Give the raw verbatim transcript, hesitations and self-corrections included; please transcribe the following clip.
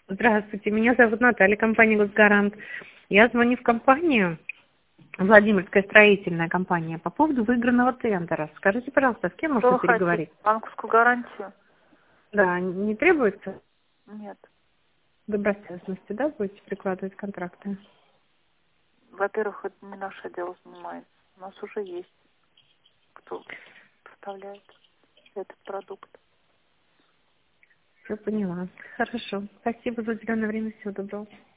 Здравствуйте, меня зовут Наталья, компания «Госгарант». Я звоню в компанию, Владимирская строительная компания, по поводу выигранного тендера. Скажите, пожалуйста, с кем Что можно вы хотите? переговорить? Банковскую гарантию? Да, не требуется Нет. добросовестности, да, будете прикладывать контракты? Во-первых, это не наше дело занимается. У нас уже есть кто поставляет этот продукт. Все поняла. Хорошо. Спасибо за уделенное время. Всего доброго.